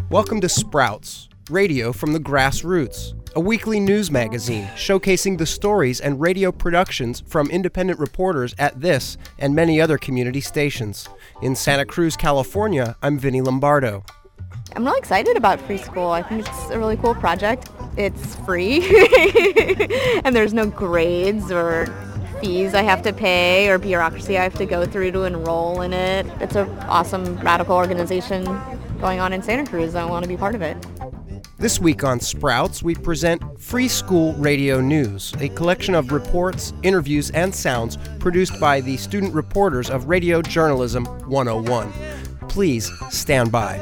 Welcome to Sprouts, radio from the grassroots, a weekly news magazine showcasing the stories and radio productions from independent reporters at this and many other community stations. In Santa Cruz, California, I'm Vinny Lombardo. I'm really excited about Free School. I think it's a really cool project. It's free, and there's no grades or fees I have to pay or bureaucracy I have to go through to enroll in it. It's an awesome, radical organization going on in Santa Cruz. I want to be part of it. This week on Sprouts, we present Free School Radio News, a collection of reports, interviews, and sounds produced by the student reporters of Radio Journalism 101. Please stand by.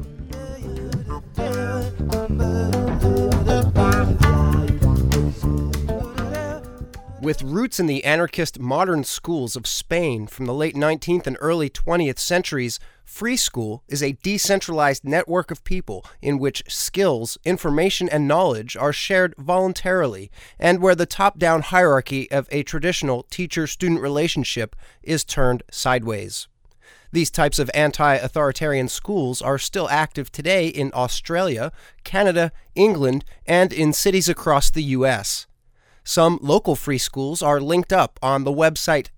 With roots in the anarchist modern schools of Spain from the late 19th and early 20th centuries, Free School is a decentralized network of people in which skills, information, and knowledge are shared voluntarily, and where the top-down hierarchy of a traditional teacher-student relationship is turned sideways. These types of anti-authoritarian schools are still active today in Australia, Canada, England, and in cities across the U.S. Some local free schools are linked up on the website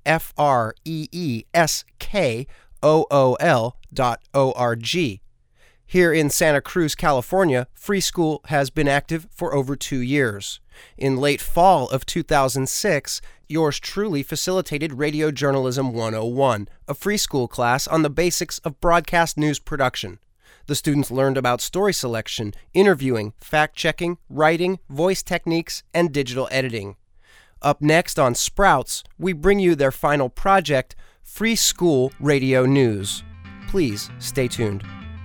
freeskool.org. Here in Santa Cruz, California, Free School has been active for over 2 years. In late fall of 2006, yours truly facilitated Radio Journalism 101, a free school class on the basics of broadcast news production. The students learned about story selection, interviewing, fact-checking, writing, voice techniques, and digital editing. Up next on Sprouts, we bring you their final project, Free School Radio News. Please stay tuned.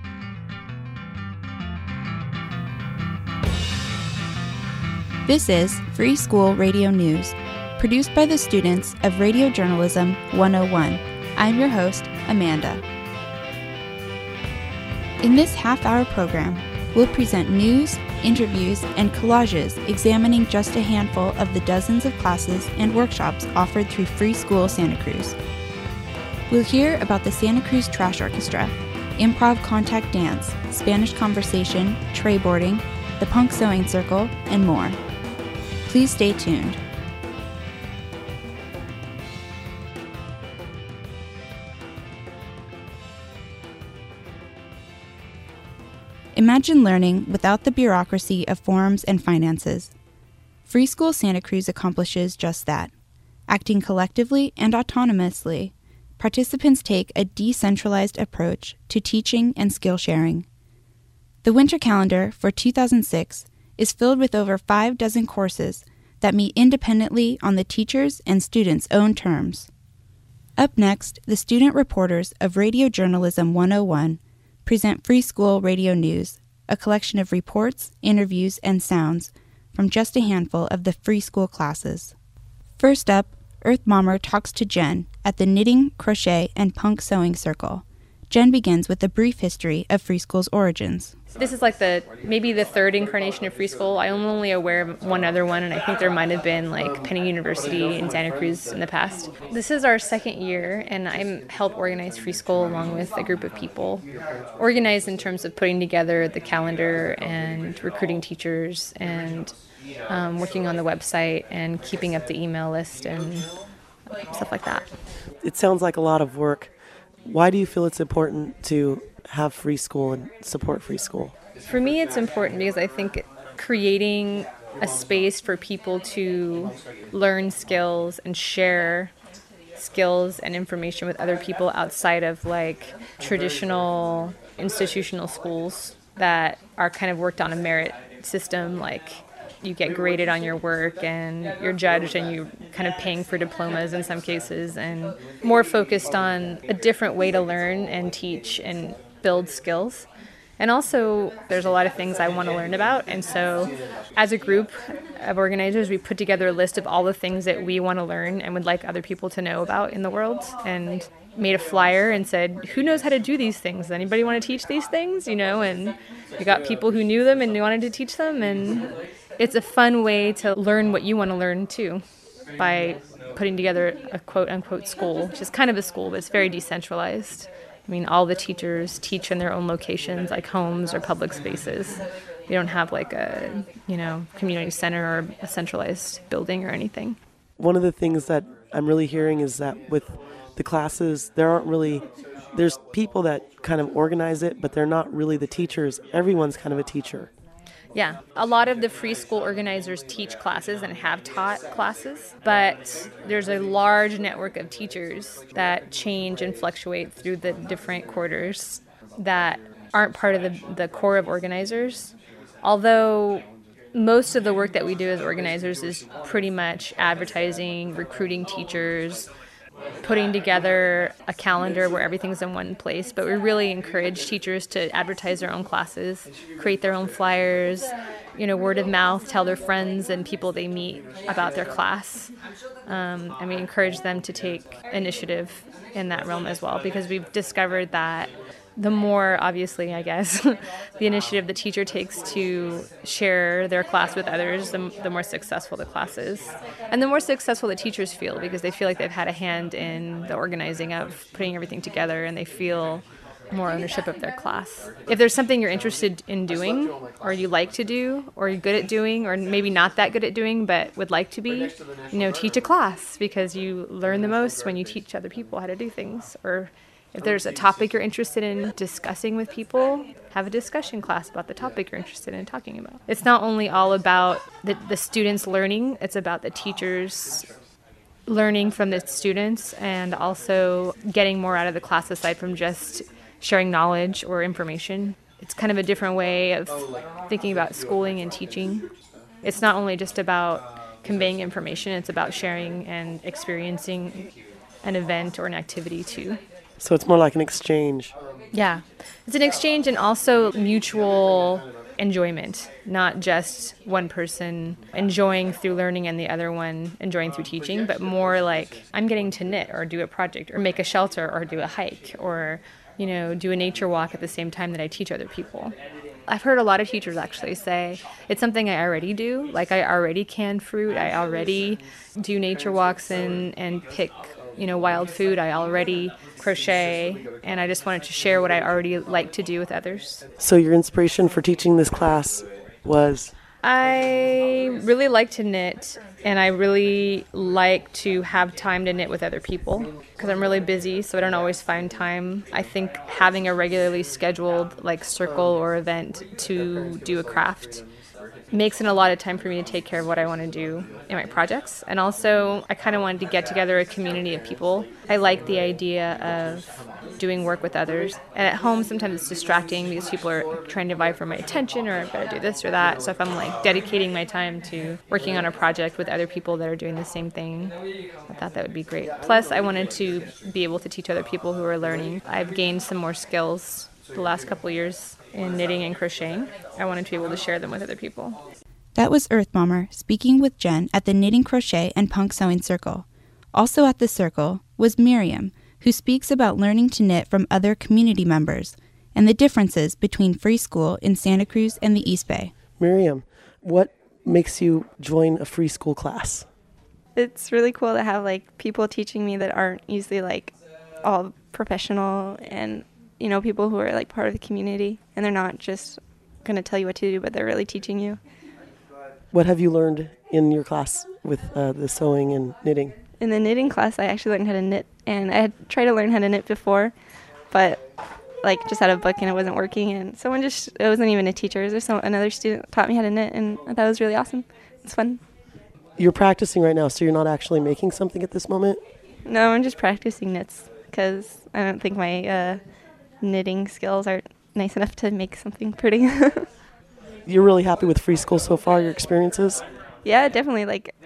This is Free School Radio News, produced by the students of Radio Journalism 101. I'm your host, Amanda. In this half-hour program, we'll present news, interviews, and collages examining just a handful of the dozens of classes and workshops offered through Free School Santa Cruz. We'll hear about the Santa Cruz Trash Orchestra, improv contact dance, Spanish conversation, tray boarding, the punk sewing circle, and more. Please stay tuned. Imagine learning without the bureaucracy of forms and finances. Free School Santa Cruz accomplishes just that. Acting collectively and autonomously, participants take a decentralized approach to teaching and skill sharing. The winter calendar for 2006 is filled with over 6 courses that meet independently on the teachers' and students' own terms. Up next, the student reporters of Radio Journalism 101 present Free School Radio News, a collection of reports, interviews, and sounds from just a handful of the Free School classes. First up, Earth Mommer talks to Jen at the Knitting, Crochet, and Punk Sewing Circle. Jen begins with a brief history of Free School's origins. This is like maybe the third incarnation of Free School. I'm only aware of one other one, and I think there might have been like Penny University in Santa Cruz in the past. This is our second year, and I'm help organize Free School along with a group of people. Organized in terms of putting together the calendar and recruiting teachers and working on the website and keeping up the email list and stuff like that. It sounds like a lot of work. Why do you feel it's important to have Free School and support Free School? For me, it's important because I think creating a space for people to learn skills and share skills and information with other people outside of like traditional institutional schools that are kind of worked on a merit system, like you get graded on your work and you're judged and you're kind of paying for diplomas in some cases, and more focused on a different way to learn and teach and build skills. And also, there's a lot of things I want to learn about, and so as a group of organizers, we put together a list of all the things that we want to learn and would like other people to know about in the world, and made a flyer and said, who knows how to do these things? Anybody want to teach these things? And we got people who knew them and wanted to teach them, and it's a fun way to learn what you want to learn too by putting together a quote-unquote school, which is kind of a school, but it's very decentralized. I mean, all the teachers teach in their own locations, like homes or public spaces. We don't have like a, community center or a centralized building or anything. One of the things that I'm really hearing is that with the classes, there's people that kind of organize it, but they're not really the teachers. Everyone's kind of a teacher. Yeah, a lot of the free school organizers teach classes and have taught classes, but there's a large network of teachers that change and fluctuate through the different quarters that aren't part of the core of organizers. Although most of the work that we do as organizers is pretty much advertising, recruiting teachers, putting together a calendar where everything's in one place, but we really encourage teachers to advertise their own classes, create their own flyers, word of mouth, tell their friends and people they meet about their class. And we encourage them to take initiative in that realm as well, because we've discovered that the more, obviously, I guess, the initiative the teacher takes to share their class with others, the more successful the class is. And the more successful the teachers feel, because they feel like they've had a hand in the organizing of putting everything together, and they feel more ownership of their class. If there's something you're interested in doing, or you like to do, or you're good at doing, or maybe not that good at doing, but would like to be, teach a class, because you learn the most when you teach other people how to do things. Or if there's a topic you're interested in discussing with people, have a discussion class about the topic you're interested in talking about. It's not only all about the students learning, it's about the teachers learning from the students and also getting more out of the class aside from just sharing knowledge or information. It's kind of a different way of thinking about schooling and teaching. It's not only just about conveying information, it's about sharing and experiencing an event or an activity too. So it's more like an exchange. Yeah. It's an exchange and also mutual enjoyment, not just one person enjoying through learning and the other one enjoying through teaching, but more like I'm getting to knit or do a project or make a shelter or do a hike or, do a nature walk at the same time that I teach other people. I've heard a lot of teachers actually say it's something I already do. Like I already can fruit. I already do nature walks and pick wild food. I already crochet, and I just wanted to share what I already like to do with others. So your inspiration for teaching this class was? I really like to knit, and I really like to have time to knit with other people because I'm really busy, so I don't always find time. I think having a regularly scheduled circle or event to do a craft makes it a lot of time for me to take care of what I want to do in my projects. And also, I kind of wanted to get together a community of people. I like the idea of doing work with others. And at home, sometimes it's distracting because people are trying to vie for my attention or I've got to do this or that. So if I'm dedicating my time to working on a project with other people that are doing the same thing, I thought that would be great. Plus, I wanted to be able to teach other people who are learning. I've gained some more skills the last couple of years in knitting and crocheting. I wanted to be able to share them with other people. That was Earth Bomber speaking with Jen at the Knitting, Crochet, and Punk Sewing Circle. Also at the circle was Miriam, who speaks about learning to knit from other community members and the differences between free school in Santa Cruz and the East Bay. Miriam, what makes you join a free school class? It's really cool to have people teaching me that aren't usually all professional and people who are part of the community, and they're not just going to tell you what to do, but they're really teaching you. What have you learned in your class with the sewing and knitting? In the knitting class, I actually learned how to knit, and I had tried to learn how to knit before, but just had a book and it wasn't working, and it wasn't even a teacher, it was another student taught me how to knit, and I thought it was really awesome. It's fun. You're practicing right now, so you're not actually making something at this moment? No, I'm just practicing knits, because I don't think my knitting skills are nice enough to make something pretty. You're really happy with free school so far, your experiences? Yeah, definitely.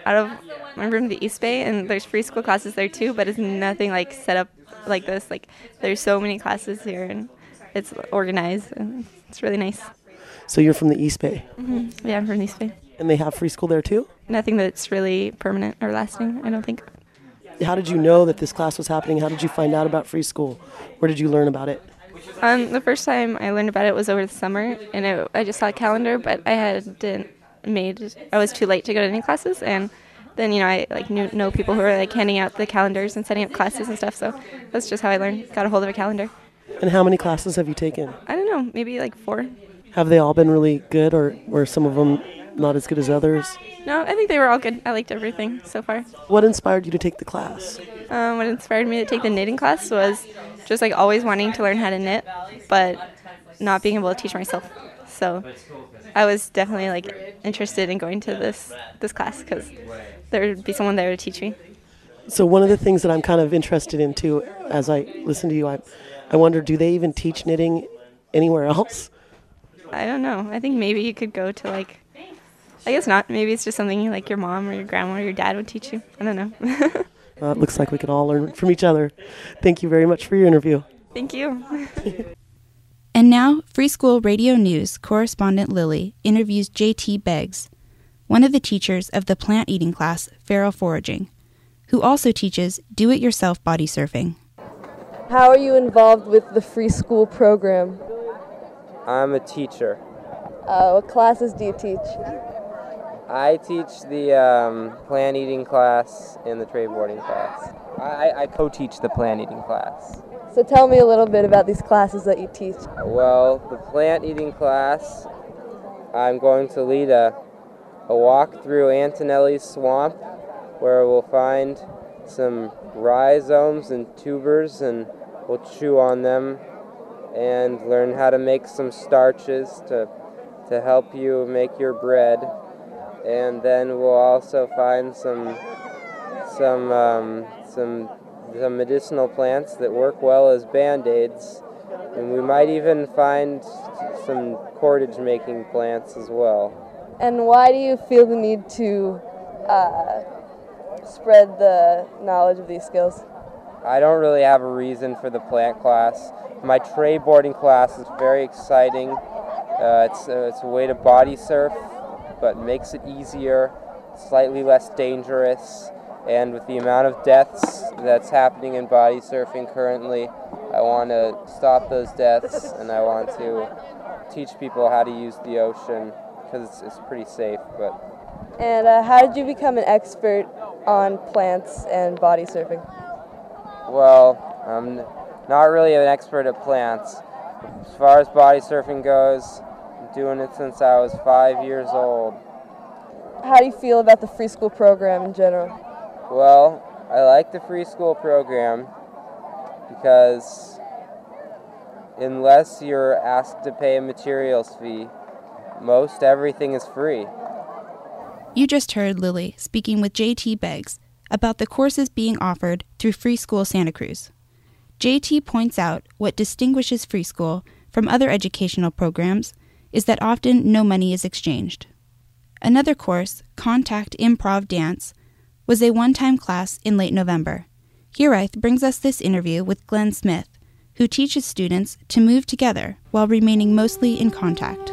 I'm from the East Bay, and there's free school classes there too, but it's nothing set up like this. There's so many classes here, and it's organized, and it's really nice. So you're from the East Bay? Mm-hmm. Yeah, I'm from the East Bay. And they have free school there too? Nothing that's really permanent or lasting, I don't think. How did you know that this class was happening? How did you find out about free school? Where did you learn about it? The first time I learned about it was over the summer, and I just saw a calendar, but I was too late to go to any classes, and then I know people who are handing out the calendars and setting up classes and stuff, so that's just how I got a hold of a calendar. And how many classes have you taken? I don't know, maybe like 4. Have they all been really good, or were some of them not as good as others? No, I think they were all good. I liked everything so far. What inspired you to take the class? What inspired me to take the knitting class was just like always wanting to learn how to knit, but not being able to teach myself. So I was definitely like interested in going to this class because there would be someone there to teach me. So one of the things that I'm kind of interested in too, as I listen to you, I wonder, do they even teach knitting anywhere else? I don't know. I think maybe you could go to like, I guess not. Maybe it's just something like your mom or your grandma or your dad would teach you. I don't know. It looks like we could all learn from each other. Thank you very much for your interview. Thank you. And now, Free School Radio News correspondent Lily interviews J.T. Beggs, one of the teachers of the plant eating class, Feral Foraging, who also teaches do-it-yourself body surfing. How are you involved with the Free School program? I'm a teacher. What classes do you teach? I teach the plant eating class and the tray boarding class. I co-teach the plant eating class. So tell me a little bit about these classes that you teach. Well, the plant eating class, I'm going to lead a walk through Antonelli's swamp where we'll find some rhizomes and tubers and we'll chew on them and learn how to make some starches to help you make your bread. And then we'll also find some medicinal plants that work well as Band-Aids, and we might even find some cordage making plants as well. And why do you feel the need to spread the knowledge of these skills? I don't really have a reason for the plant class. My tray boarding class is very exciting. It's a way to body surf, but makes it easier, slightly less dangerous, and with the amount of deaths that's happening in body surfing currently, I want to stop those deaths, and I want to teach people how to use the ocean because it's pretty safe. And how did you become an expert on plants and body surfing? Well, I'm not really an expert at plants. As far as body surfing goes, I'm doing it since I was 5 years old. How do you feel about the Free School program in general? Well, I like the Free School program because unless you're asked to pay a materials fee, most everything is free. You just heard Lily speaking with J.T. Beggs about the courses being offered through Free School Santa Cruz. J.T. points out what distinguishes Free School from other educational programs is that often no money is exchanged. Another course, Contact Improv Dance, was a one-time class in late November. Hiraeth brings us this interview with Glenn Smith, who teaches students to move together while remaining mostly in contact.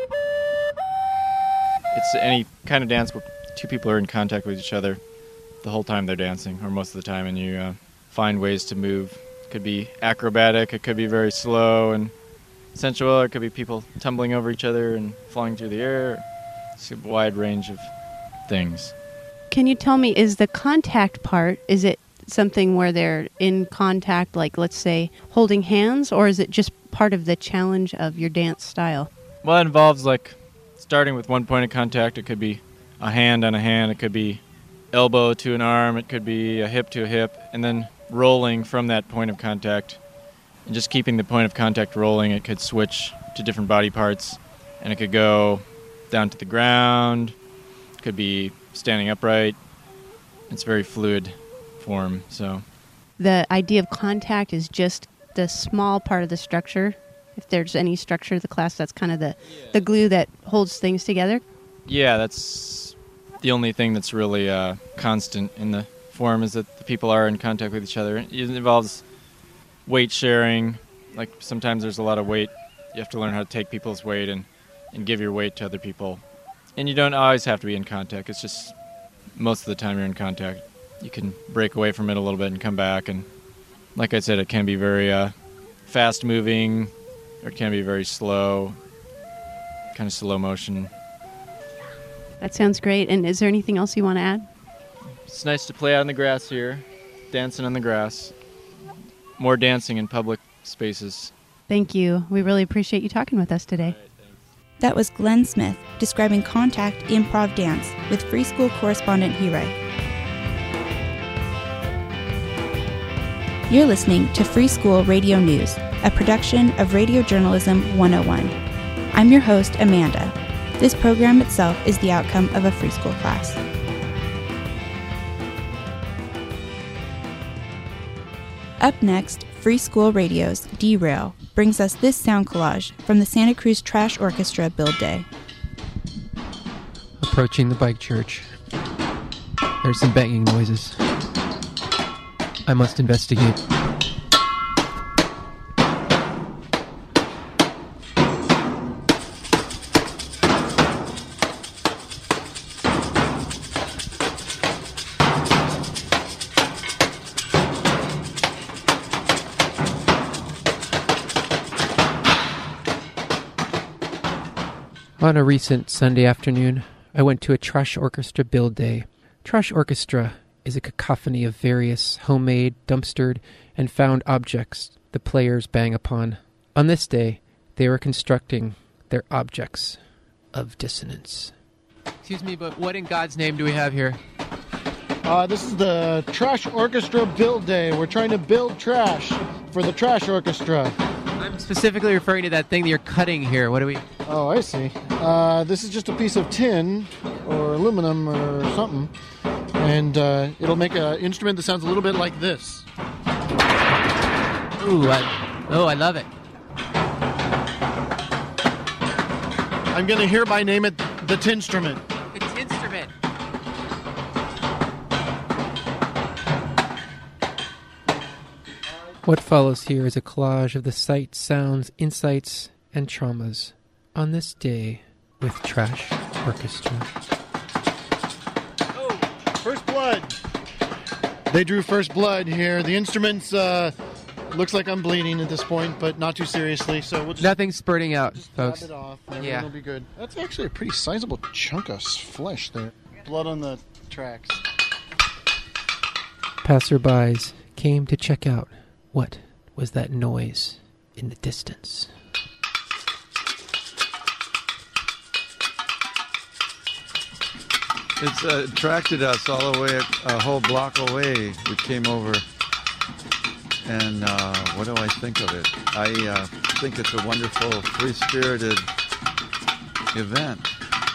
It's any kind of dance where two people are in contact with each other the whole time they're dancing, or most of the time, and you find ways to move. It could be acrobatic, it could be very slow and sensual, or it could be people tumbling over each other and flying through the air. It's a wide range of things. Can you tell me, is the contact part, is it something where they're in contact, like let's say holding hands, or is it just part of the challenge of your dance style? Well, it involves like starting with one point of contact. It could be a hand on a hand, it could be elbow to an arm, it could be a hip to a hip, and then rolling from that point of contact. And just keeping the point of contact rolling, it could switch to different body parts, and it could go down to the ground, it could be standing upright. It's very fluid form. So the idea of contact is just the small part of the structure. If there's any structure of the class, that's kind of the glue that holds things together. Yeah, that's the only thing that's really constant in the form, is that the people are in contact with each other. It involves weight sharing. Like sometimes there's a lot of weight. You have to learn how to take people's weight and give your weight to other people. And you don't always have to be in contact. It's just most of the time you're in contact. You can break away from it a little bit and come back. And like I said, it can be very fast moving, or it can be very slow, kind of slow motion. That sounds great. And is there anything else you want to add? It's nice to play out on the grass here, dancing on the grass. More dancing in public spaces. Thank you. We really appreciate you talking with us today. That was Glenn Smith describing Contact Improv Dance with Free School correspondent Hirai. You're listening to Free School Radio News, a production of Radio Journalism 101. I'm your host, Amanda. This program itself is the outcome of a free school class. Up next, Free School Radio's Derail brings us this sound collage from the Santa Cruz Trash Orchestra Build Day. Approaching the bike church. There's some banging noises. I must investigate. On a recent Sunday afternoon, I went to a Trash Orchestra Build Day. Trash Orchestra is a cacophony of various homemade, dumpstered, and found objects the players bang upon. On this day, they were constructing their objects of dissonance. Excuse me, but what in God's name do we have here? This is the Trash Orchestra Build Day. We're trying to build trash for the Trash Orchestra. I'm specifically referring to that thing that you're cutting here. What do we... Oh, I see. This is just a piece of tin or aluminum or something, and it'll make an instrument that sounds a little bit like this. Ooh, I love it. I'm going to hereby name it the Tinstrument. The Tinstrument. What follows here is a collage of the sights, sounds, insights, and traumas on this day with Trash Orchestra. Oh, first blood. They drew first blood here. The instruments looks like I'm bleeding at this point, but not too seriously. So we'll just nothing's spurting out, just folks. It off, and yeah, it'll be good. That's actually a pretty sizable chunk of flesh there. Blood on the tracks. Passerbys came to check out what was that noise in the distance. It's attracted us all the way, a whole block away. We came over, and what do I think of it? I think it's a wonderful, free-spirited event.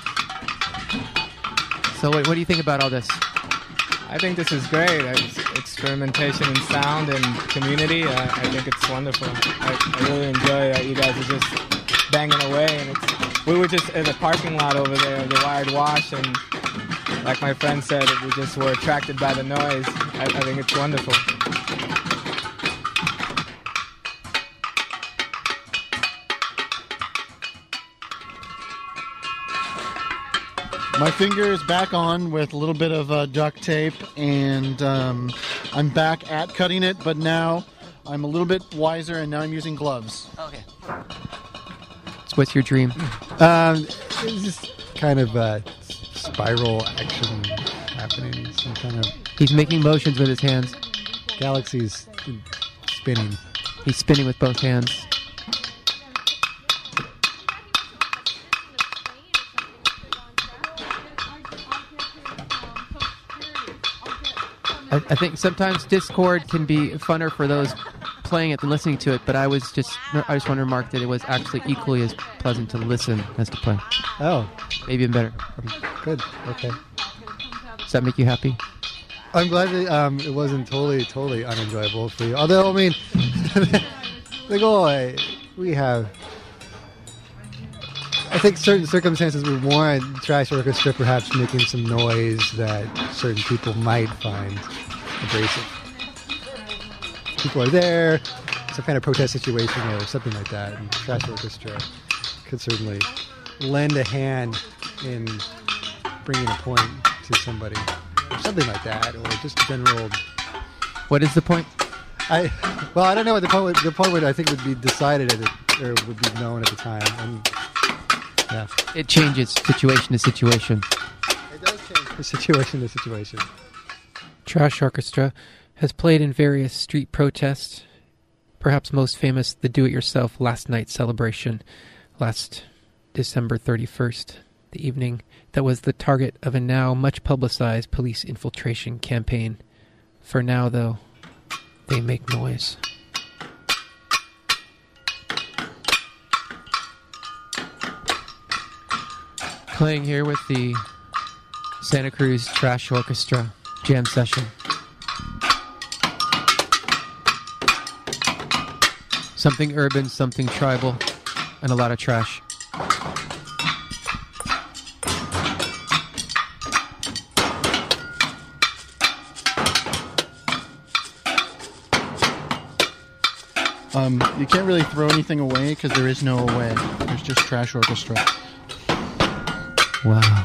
So what do you think about all this? I think this is great. It's experimentation in sound and community. I think it's wonderful. I really enjoy that you guys are just banging away. And we were just in the parking lot over there, the Wired Wash, and like my friend said, we just were attracted by the noise. I think it's wonderful. My finger is back on with a little bit of duct tape, and I'm back at cutting it, but now I'm a little bit wiser, and now I'm using gloves. Okay. So what's your dream? It's just kind of spiral action happening. Some kind of... He's making motions with his hands. Galaxies spinning. He's spinning with both hands. I think sometimes Discord can be funner for those playing it than listening to it, but I just want to remark that it was actually equally as pleasant to listen as to play. Oh. Maybe even better. Good. Okay. Does that make you happy? I'm glad that it wasn't totally unenjoyable for you. Although, I mean, the goal we have... I think certain circumstances would warrant Trash Orchestra perhaps making some noise that certain people might find abrasive. People are there, some kind of protest situation or something like that, and Trash Orchestra could certainly lend a hand in bringing a point to somebody, or something like that, or just general... What is the point? I don't know what the point would I think would be decided or would be known at the time. And, yeah. It changes situation to situation. It does change from situation to situation. Trash Orchestra has played in various street protests Perhaps most famous, the do-it-yourself last night celebration, last December 31st, the evening that was the target of a now much publicized police infiltration campaign. For now, though, they make noise. Playing here with the Santa Cruz Trash Orchestra jam session. Something urban, something tribal, and a lot of trash. You can't really throw anything away because there is no away. There's just Trash Orchestra. Wow.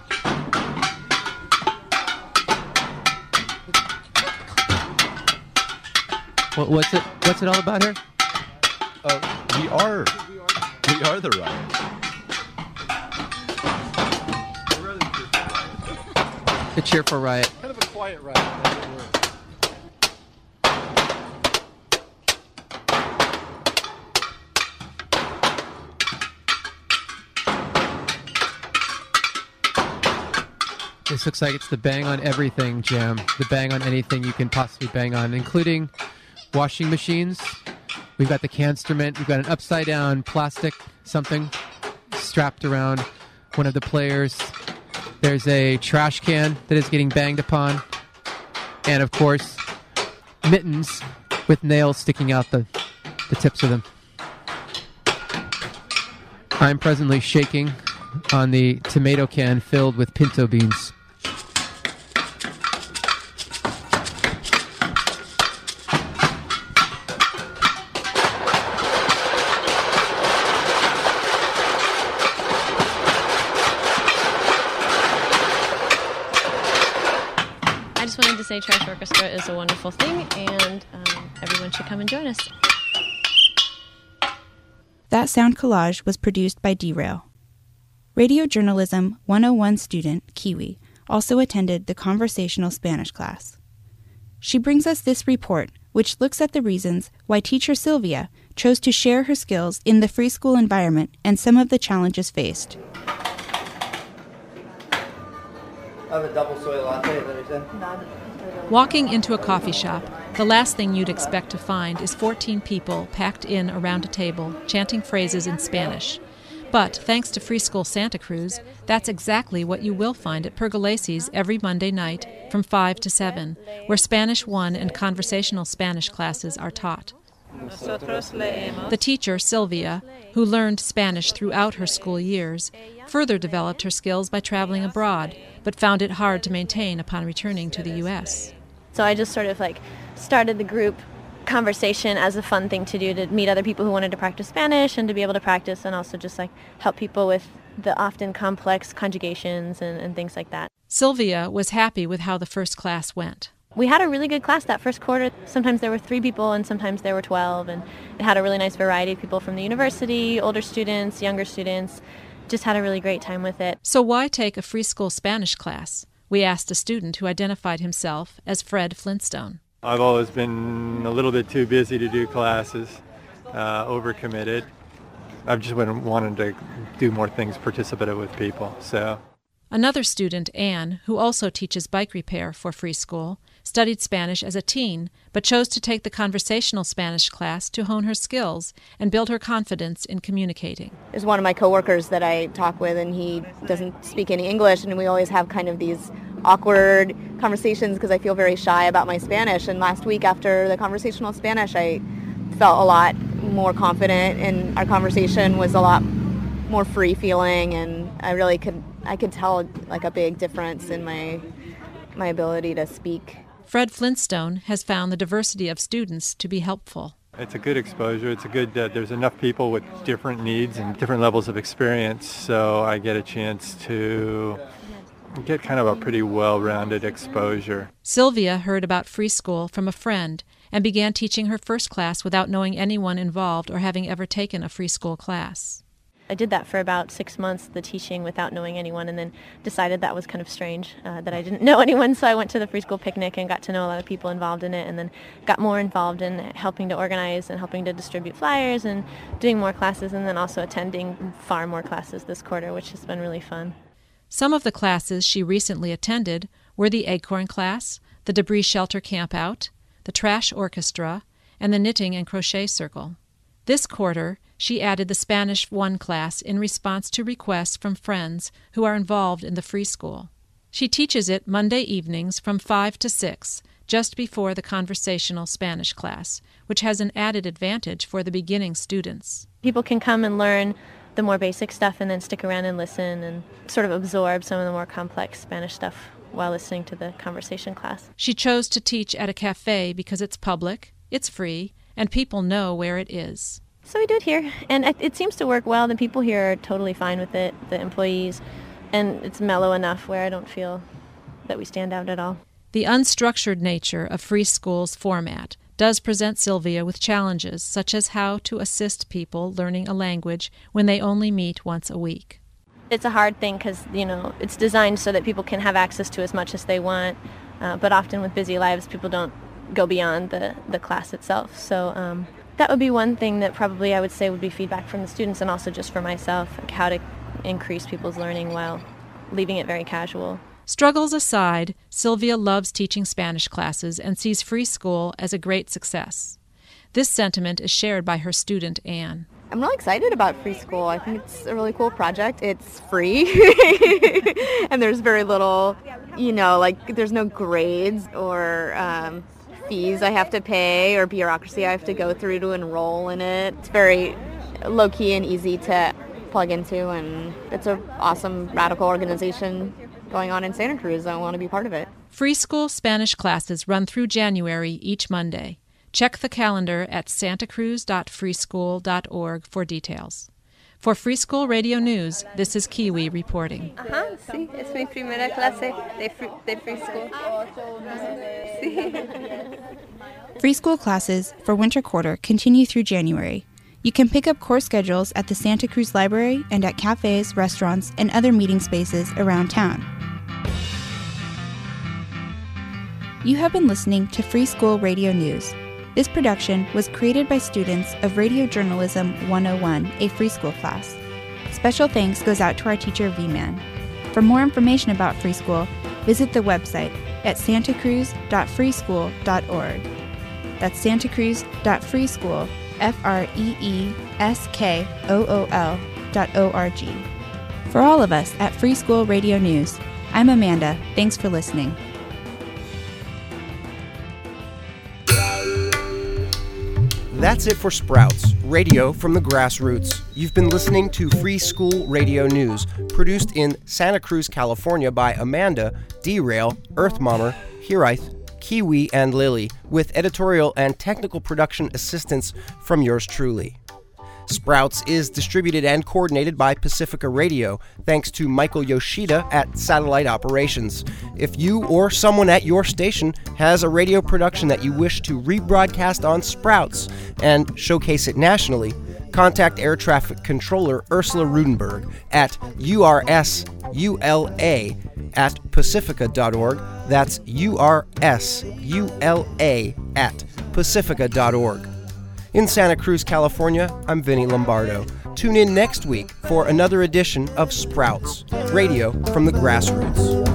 What's it all about here? We are the riot. The cheerful riot. Kind of a quiet riot. This looks like it's the bang on everything jam. The bang on anything you can possibly bang on, including washing machines. We've got the cansterment. We've got an upside down plastic something strapped around one of the players. There's a trash can that is getting banged upon. And of course, mittens with nails sticking out the tips of them. I'm presently shaking on the tomato can filled with pinto beans. I just wanted to say Trash Orchestra is a wonderful thing, and everyone should come and join us. That sound collage was produced by Derail. Radio Journalism 101 student Kiwi also attended the conversational Spanish class. She brings us this report, which looks at the reasons why teacher Sylvia chose to share her skills in the free school environment and some of the challenges faced. I have a double soy latte, is that what you said? Walking into a coffee shop, the last thing you'd expect to find is 14 people packed in around a table, chanting phrases in Spanish. But thanks to Free School Santa Cruz, that's exactly what you will find at Pergolesi's every Monday night from 5 to 7, where Spanish 1 and conversational Spanish classes are taught. The teacher, Sylvia, who learned Spanish throughout her school years, further developed her skills by traveling abroad, but found it hard to maintain upon returning to the U.S. So I just sort of started the group conversation as a fun thing to do, to meet other people who wanted to practice Spanish and to be able to practice, and also just help people with the often complex conjugations and things like that. Sylvia was happy with how the first class went. We had a really good class that first quarter. Sometimes there were 3 people and sometimes there were 12, and it had a really nice variety of people from the university, older students, younger students. Just had a really great time with it. So why take a free school Spanish class? We asked a student who identified himself as Fred Flintstone. I've always been a little bit too busy to do classes, overcommitted. I've just been wanting to do more things participative with people, so. Another student, Anne, who also teaches bike repair for Free School, studied Spanish as a teen, but chose to take the conversational Spanish class to hone her skills and build her confidence in communicating. There's one of my coworkers that I talk with, and he doesn't speak any English, and we always have kind of these awkward conversations because I feel very shy about my Spanish. And last week after the conversational Spanish, I felt a lot more confident, and our conversation was a lot more free feeling, and I could tell a big difference in my ability to speak. Fred Flintstone has found the diversity of students to be helpful. It's a good exposure. It's a good, there's enough people with different needs and different levels of experience, so I get a chance to get kind of a pretty well-rounded exposure. Sylvia heard about Free School from a friend and began teaching her first class without knowing anyone involved or having ever taken a free school class. I did that for about 6 months, the teaching without knowing anyone, and then decided that was kind of strange, that I didn't know anyone. So I went to the Free School Picnic and got to know a lot of people involved in it, and then got more involved in helping to organize and helping to distribute flyers and doing more classes, and then also attending far more classes this quarter, which has been really fun. Some of the classes she recently attended were the Acorn class, the Debris Shelter Campout, the Trash Orchestra, and the Knitting and Crochet Circle. This quarter, she added the Spanish 1 class in response to requests from friends who are involved in the Free School. She teaches it Monday evenings from 5 to 6, just before the conversational Spanish class, which has an added advantage for the beginning students. People can come and learn the more basic stuff and then stick around and listen and sort of absorb some of the more complex Spanish stuff while listening to the conversation class. She chose to teach at a cafe because it's public, it's free, and people know where it is. So we do it here, and it seems to work well. The people here are totally fine with it, the employees, and it's mellow enough where I don't feel that we stand out at all. The unstructured nature of Free School's format does present Sylvia with challenges, such as how to assist people learning a language when they only meet once a week. It's a hard thing because, it's designed so that people can have access to as much as they want, but often with busy lives, people don't go beyond the class itself. So that would be one thing that probably I would say would be feedback from the students, and also just for myself, like how to increase people's learning while leaving it very casual. Struggles aside, Sylvia loves teaching Spanish classes and sees Free School as a great success. This sentiment is shared by her student, Anne. I'm really excited about Free School. I think it's a really cool project. It's free, and there's very little, there's no grades or fees I have to pay or bureaucracy I have to go through to enroll in it. It's very low-key and easy to plug into, and it's an awesome, radical organization going on in Santa Cruz. I want to be part of it. Free School Spanish classes run through January each Monday. Check the calendar at santacruz.freeschool.org for details. For Free School Radio News, this is Kiwi reporting. Sí, es mi primera clase de Free School. Free School classes for winter quarter continue through January. You can pick up course schedules at the Santa Cruz Library and at cafes, restaurants, and other meeting spaces around town. You have been listening to Free School Radio News. This production was created by students of Radio Journalism 101, a Free School class. Special thanks goes out to our teacher, V-Man. For more information about Free School, visit the website at santacruz.freeschool.org. That's santacruz.freeschool, freeskool.org. For all of us at Free School Radio News, I'm Amanda. Thanks for listening. That's it for Sprouts, radio from the grassroots. You've been listening to Free School Radio News, produced in Santa Cruz, California by Amanda, Derail, Earthmommer, Hiraith, Kiwi, and Lily, with editorial and technical production assistance from yours truly. Sprouts is distributed and coordinated by Pacifica Radio, thanks to Michael Yoshida at Satellite Operations. If you or someone at your station has a radio production that you wish to rebroadcast on Sprouts and showcase it nationally, contact Air Traffic Controller Ursula Rudenberg at ursula@pacifica.org. That's ursula@pacifica.org. In Santa Cruz, California, I'm Vinny Lombardo. Tune in next week for another edition of Sprouts, radio from the grassroots.